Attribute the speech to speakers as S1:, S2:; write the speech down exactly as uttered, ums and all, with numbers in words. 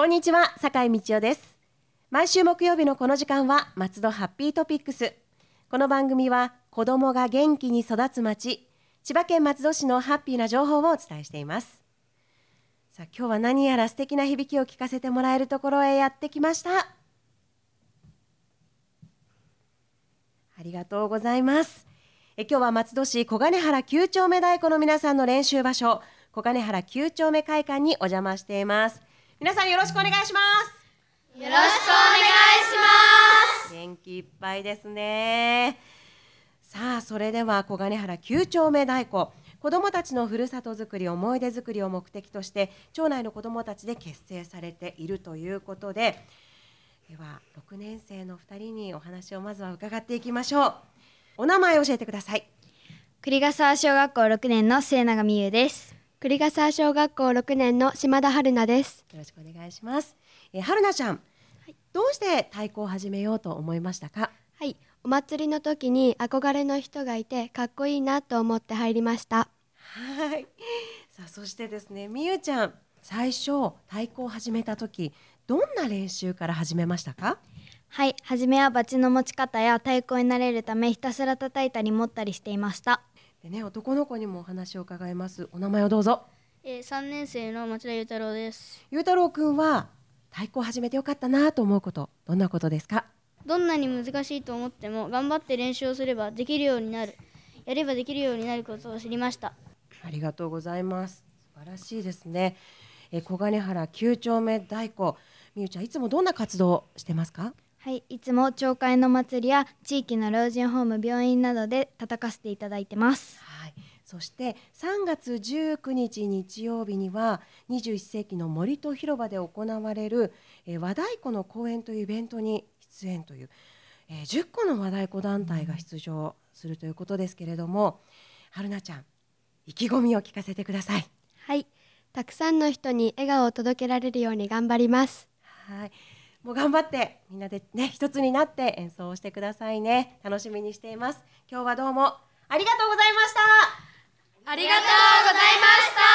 S1: こんにちは、酒井道代です。毎週木曜日のこの時間は松戸ハッピートピックス。この番組は子どもが元気に育つ町、千葉県松戸市のハッピーな情報をお伝えしています。さあ、今日は何やら素敵な響きを聞かせてもらえるところへやってきました。ありがとうございます。え今日は松戸市小金原きゅう丁目太鼓の皆さんの練習場所、小金原きゅう丁目会館にお邪魔しています。皆さんよろしくお願いします。
S2: よろしくお願いします。
S1: 元気いっぱいですね。さあ、それでは小金原きゅう丁目太鼓、子どもたちのふるさとづくり、思い出づくりを目的として町内の子どもたちで結成されているということで、ではろくねん生のふたりにお話をまずは伺っていきましょう。お名前を教えてください。
S3: 栗ヶ沢小学校ろくねんの末永美優です。
S4: 栗ヶ沢小学校ろくねんの島田春菜です。
S1: よろしくお願いします。えー、春菜ちゃん、はい、どうして太鼓を始めようと思いましたか？
S4: はい、お祭りの時に憧れの人がいてかっこいいなと思って入りました。
S1: はい。さあ、そしてですね、みゆちゃん、最初太鼓を始めた時、どんな練習から始めましたか？
S3: はい、初めはバチの持ち方や太鼓になれるためひたすら叩いたり持ったりしていました。
S1: でね、男の子にもお話を伺います。お名前をどうぞ。
S5: えー、さんねん生の町田裕太郎です。
S1: 裕太郎くんは太鼓を始めてよかったなと思うこと、どんなことですか？
S5: どんなに難しいと思っても頑張って練習をすればできるようになる、やればできるようになることを知りました。
S1: ありがとうございます。素晴らしいですね。えー、小金原きゅう丁目太鼓、みゆちゃんいつもどんな活動をしてますか？
S3: はい、いつも町会の祭りや地域の老人ホーム、病院などで叩かせていただいてます。
S1: はい、そしてさんがつじゅうくにち日曜日にはにじゅういっ世紀の森と広場で行われる、えー、和太鼓の公演というイベントに出演という、えー、じゅっこの和太鼓団体が出場するということですけれども、春菜ちゃん、意気込みを聞かせてください。
S4: はい、たくさんの人に笑顔を届けられるように頑張ります。
S1: はい、もう頑張ってみんなでね一つになって演奏をしてくださいね。楽しみにしています。今日はどうもありがとうございました。
S2: ありがとうございました。